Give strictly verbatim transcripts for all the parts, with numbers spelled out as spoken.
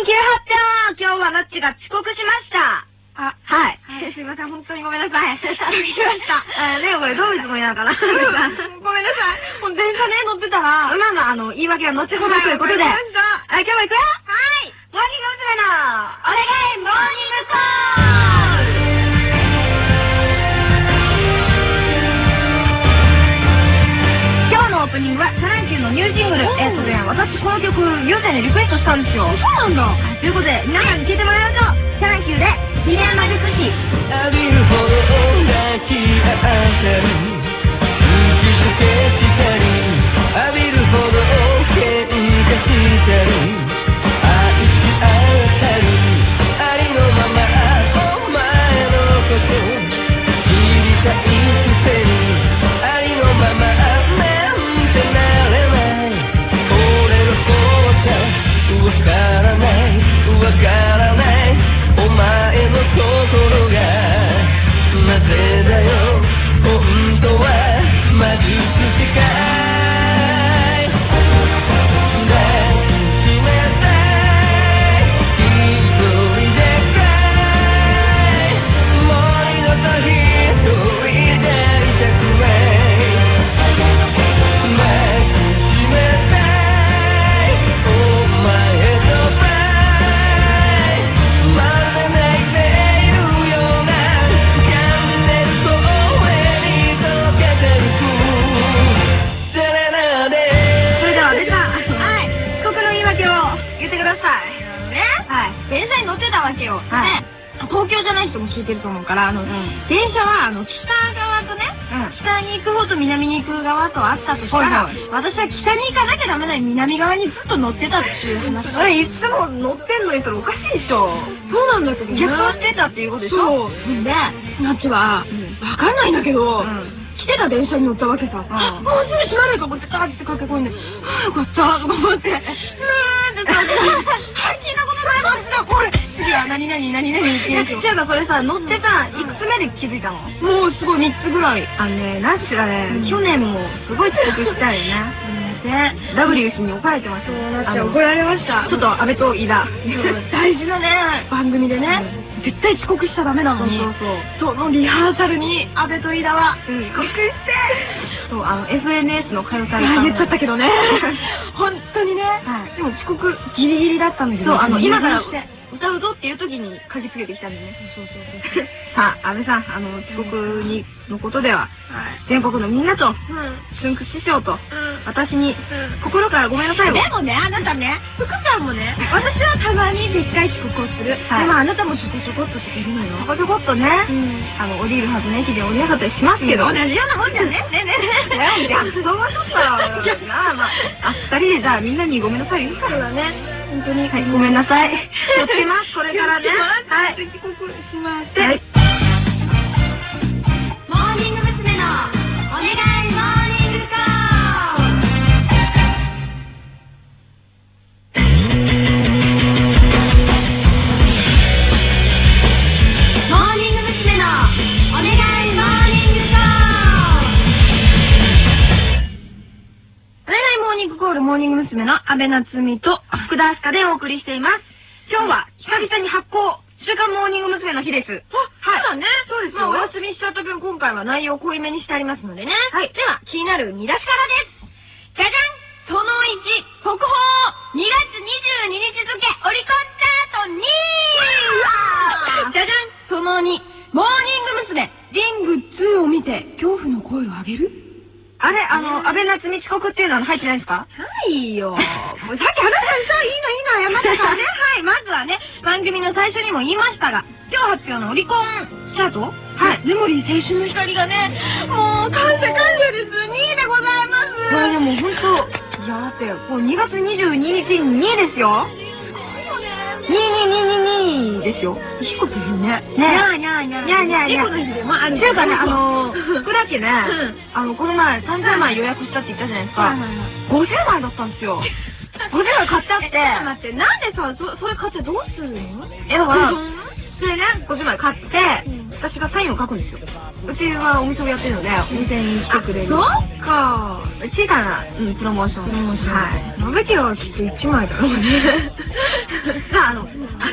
急発表。今日はどっちが遅刻しました。 あ、 はい。 すいません、本当にごめんなさい。遅刻しました。 あ、ね、これどういうつもりなのかな。 ごめんなさい。もう電車ね、乗ってたら。 まあまあ、あの、言い訳は後ほどということで。はい、今日も行くよ。 はい。 モーニング娘。の、お願いモーニングコール。今日のオープニングは、シャランキューのニューシングル。えっとね、私この曲、ゆうちゃんにリクエストしたんですよ。 そうなんだ。 ということで、皆さんに聴いてもらいましょう。シャランキューで、ひれま術師。 浴びるほど泣きあったり打ちつけしたり浴びるほど喧嘩したり愛し合ったりありのままお前のこと知りたいくせにありのままなんてなれない俺のことわからないわからないお前の心がなぜだよ本当は魔術師かい抱きしめたい一人でかいもう二度と一人でいたくない抱きしめたいお前とばいまるで泣いているような感じてると俺に溶けてゆくセレナーデそれでは、でさん、はい、遅刻の言い訳を言ってください。 ね。 はい。 電車に乗ってたわけよ。 はいね。東京じゃない人も聞いてると思うから、あの、 ん電車は、あの、北側とね、 うん北に行く方と南に行く側とあったとしたら、 はいはい私は北に行かなきゃダメなのに南側にずっと乗ってたっていう話。 それいつも乗ってんのにそれおかしいでしょ。 そうなんだけどね。 逆走してたっていうことでしょ。 そう。で、ナッチは、 んわかんないんだけど、 うん来てた電車に乗ったわけさ。 んあ、もうすぐ閉まると思ってガーって駆け込んで、はぁ、よかったとか思って、うーんってさ、はい、聞いたことないこっちだ、これ。次は何々何々って言うんですよ。 じゃあそれさ、乗ってさ、いくつ目で気づいたの？ もうすごいみっつぐらい。 あのね、ナッシュがね、去年もすごい遅刻したよね。 ね、 ダブリューシー に怒られてました。 そうなっちゃう。怒られました。 ちょっと安倍と飯田。 大事なね、番組でね、絶対遅刻しちゃダメなのに、 そうそうそのリハーサルに安倍と飯田はうん遅刻して、 そう、あの、エスエヌエス の通されあた。 言っちゃったけどね。本当にね。 はいでも遅刻ギリギリだったんだけど。 そう、あの、今からして歌うぞっていう時に嗅ぎつけてきたんでね。 そうそうそう。 さあ、安倍さん、あの、遅刻に、のことでは、 はい。 全国のみんなと、 うん。 つんく師匠と、 うん。 私に、 うん心からごめんなさいを。 でもね、あなたね、福さんもね、私はたまにでっかい遅刻をする。 はいでもあなたもちょこちょこっとしてるのよ。 ちょこちょこっとね、 うん。 あの、降りるはずの駅で降りなかったりしますけど。 同じようなもんじゃね。ねねね。 いや、そうはちょっと、まあまあ、あ、二人でじゃあみんなにごめんなさい言うからだね。 本当に。 はい、ごめんなさい。気をつけます、これからね。はい。 遅刻します。 はい。 モーニング娘。のお願いモーニングコール。モーニング娘。のお願いモーニングコール。 お願いモーニングコールモーニング娘。の安倍夏実と福田明日香でお送りしています。今日は久々に発行、週刊モーニング娘。の日です。 あ、はい。そうだね。 そうですよまあ、お休みしちゃった分、今回は内容濃いめにしてありますのでね。 はいでは、気になる見出しからです。じゃじゃん、そのいち、速報、にがつにじゅうににち付、オリコンチャートにいじゃじゃん、そのに、モーニング娘。リングツーを見て、恐怖の声を上げる。 あれ、あの、安倍夏実遅刻っていうのは入ってないですか？ はいよ。もうさっき話したさ、いいのいいの、山田さんね。はい、まずはね、番組の最初にも言いましたが、今日発表のオリコンチャート、はい、メモリー青春の光がね、もう感謝感謝です。にいでございます。 これでも本当、いやだって、もうにがつにじゅうににちににいですよ。にいにいにいにいですよ。 いいこと言うね。 ねにゃーにゃーにゃー。 にゃーにゃーにゃーいいこと言うね。まあ、あるっていうかね、あのー、福田家ね、 うんあの、この前さんじゅうまい予約したって言ったじゃないですか。 はいはいはい。 ごじゅうまいだったんですよ。ごじゅうまい買ってあって。 ちょっと待って、なんでさ、そ、それ買ってどうするの？ え、だから、 うんそれね、ごじゅうまい買って、 うん私がサインを書くんですよ。うちはお店をやってるので、お店に来てくれる。 そっか。 小さな、うん、プロモーション。 プロモーション。 はい。 のべきはきっといちまいだろうね。 さあ、あの、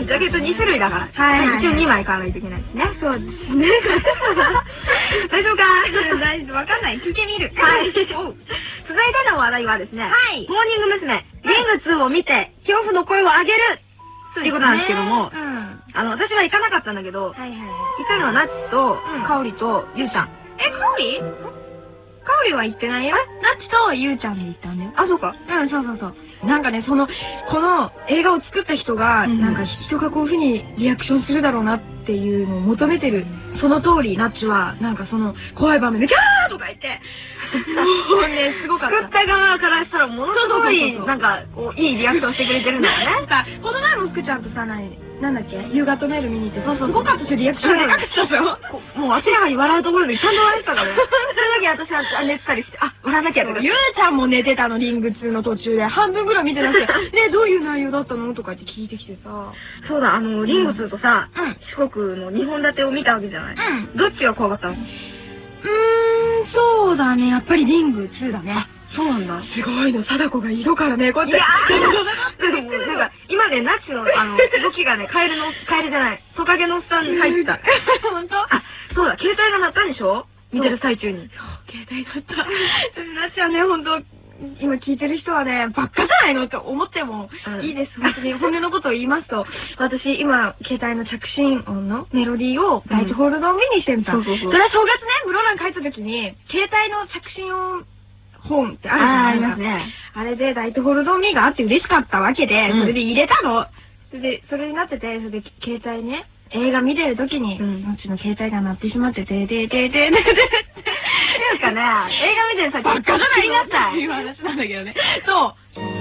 ジャケットに種類だから。 はいはい。 一応にまい買わないといけないですね。 そうですね。 大丈夫か大丈夫、わかんない。聞いてみる。 はい。続いての話題はですね、 はい。 モーニング娘。リングツーを見て、恐怖の声を上げるっていうことなんですけども、 うん。 あの、私は行かなかったんだけど、 はいはい。 行ったのはナッチと、カオリと、ゆうちゃん。 え、かおりかおりは行ってないよ。ナッチとゆうちゃんで行ったんだよ。 あ、そうか。 うん、そうそうそう。なんかね、その、この映画を作った人が、 うんなんか人がこういう風にリアクションするだろうなっていうのを求めてる。その通り、ナッチは、なんかその、怖い場面で、キャーとか言って、もうね、すごかった。 作った側からしたら、ものすごい、 そうそうそうそうなんか、こう、いいリアクションしてくれてるんだよね。 さ、この前も福ちゃんとさ、なに、なんだっけ夕方メール見に行って、 そうそうすごかったですよ、リアクションでかかったでしょ。 もう明らかに笑うところでちゃんと笑ってたからね。その時私は寝てたりして、あ、笑わなきゃとか。 ゆうちゃんも寝てたの、リングツーの途中で。半分ぐらい見てなくて、ね、どういう内容だったのとかって聞いてきてさ。 そうだ、あの、リングツーとさ、 うん四国のにほん立てを見たわけじゃない。 うん。 どっちが怖かったの？ うーん、そうだね。やっぱりリングツーだね。 そうなんだ。 すごいの、貞子がいるからね、こうやって。 いやーでもなんか、今ね、ナッチの、あの、動きがね、カエルの、カエルじゃない、トカゲのおっさんに入ってた。 本当？ あ、そうだ、携帯が鳴ったんでしょ？見てる最中に。 携帯だった。ナッチはね、本当今聞いてる人はね、ばっかじゃないのって思ってもいいです。本当に本音のことを言いますと、私今、携帯の着信音のメロディーを第一ホールドを見にしてみた。 そうそうそう。 それは正月ね、室蘭帰った時に、携帯の着信音、本ってあるじゃあー、あないりますね。 あれで、ダイトホールドミーがあって嬉しかったわけで、 うんそれで入れたの。それで、それになってて、それで、携帯ね、映画見てる時に、 うん、 うちの携帯が鳴ってしまって、ででででででで。 なんかね、映画見てる最中、 ばっかじゃないななったっていう話なんだけどね。そう。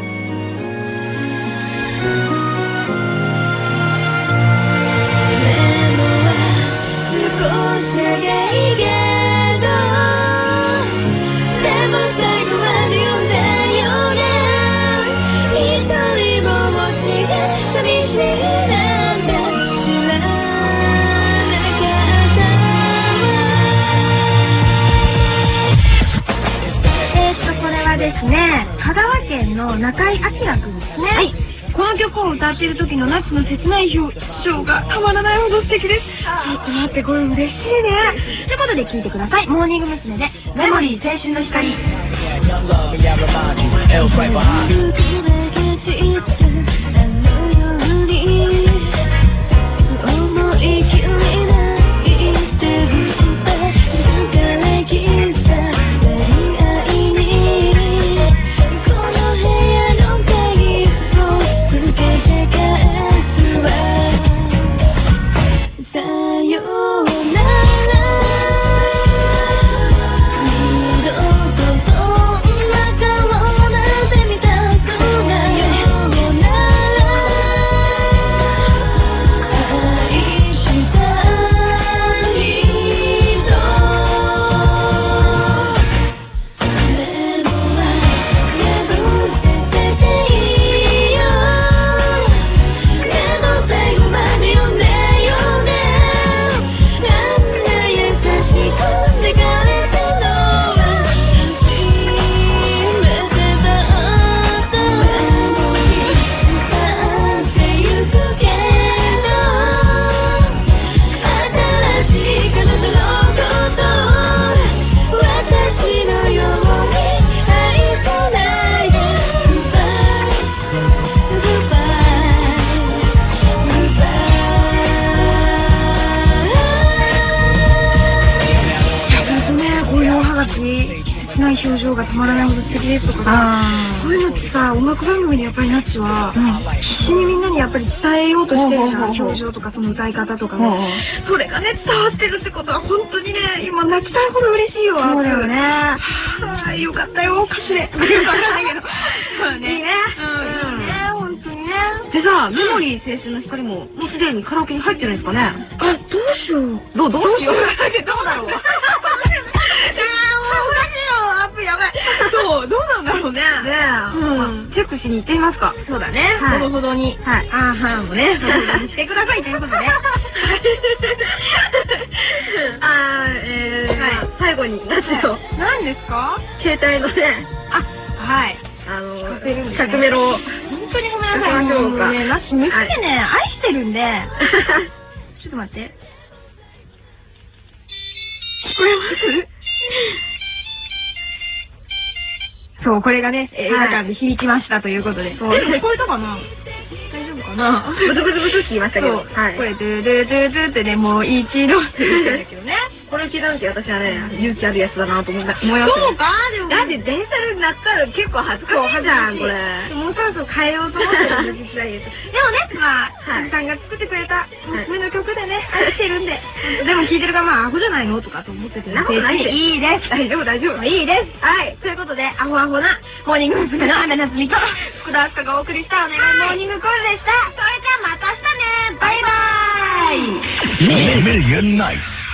香川県の中井明君ですね。はい。この曲を歌っている時のナッチの切ない表情がたまらないほど素敵です。ちょっと待って、これ嬉しいね。ということで聴いてください。モーニング娘。でメモリー青春の光。表情がたまらないほど素敵ですとかさ、こういうのってさ、音楽番組でやっぱりナッチは、必死にみんなにやっぱり伝えようとしてるじゃん、表情とかその歌い方とかね。それがね、伝わってるってことは本当にね、今泣きたいほど嬉しいよ。 そうだよね。 はぁ、よかったよ、歌詞で。よくわかんないけど。そうね。いいね。うん、いいね、本当にね。 でさ、メモリー青春の光も、もうすでにカラオケに入ってるんですかね。 あ、どうしよう。 どう、どうしよう。 どうだろう。やばい。そう、どうなんだろうね。 ねえ。うん。チェックしに行ってみますか。 そうだね。ほどほどに。 はい。 あーはーもね、ほどほどにしてくださいということで。 あー、えー、最後に、ナッチの。 何ですか？ 携帯のね。 あ、はい。 あの、 着メロを。 本当にごめんなさい。もうね、ナッチ、娘ね、愛してってるんで、ちょっと待って。聞こえますそう、これがね、映画館で響きましたということで。そう、聞こえたかな大丈夫かなブツブツブツって言いましたけど。 はい。これ、ドゥドゥドゥドゥってね、もう一度って言ってんだけどね。 これ聞いた時私はね、勇気あるやつだなと思いました。 そうかでも。 だって電車になったら結構恥ずかしいじゃん、これ。 もうそろそろ変えようと思ってるんです、実際言うと。でもね、まあ、さんが作ってくれたおすすめの曲でね、愛してるんで。でも聴いてるから、まあ、アホじゃないのとかと思ってて。 なことないで。 いいです。 大丈夫、大丈夫。 いいです。はい。ということで、アホアホな、モーニング娘。の雨なつみと、福田明日香がお送りしたお願いモーニングコールでした。それじゃあまた明日ね。バイバーイ。 Million Nights